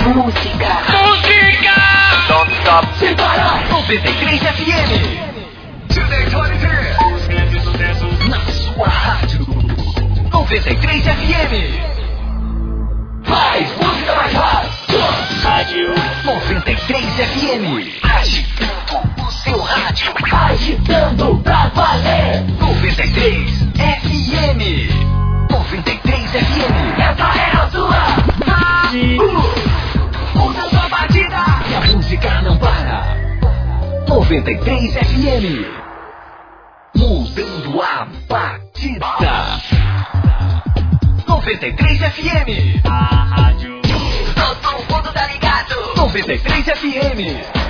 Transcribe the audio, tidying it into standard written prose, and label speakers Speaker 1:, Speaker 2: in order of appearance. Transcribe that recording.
Speaker 1: Música.
Speaker 2: Don't stop.
Speaker 1: Sem parar.
Speaker 3: 93 FM. Na sua rádio. 93 FM.
Speaker 1: Mais música mais rádio.
Speaker 3: Rádio 93 FM. Agitando o seu rádio.
Speaker 1: Agitando pra valer.
Speaker 3: 93 FM. 93 FM.
Speaker 1: Essa é a sua
Speaker 3: Muda sua batida. E a música não para. 93 FM. Mudando a batida. 93 FM. A rádio. Todo mundo tá ligado. 93 FM.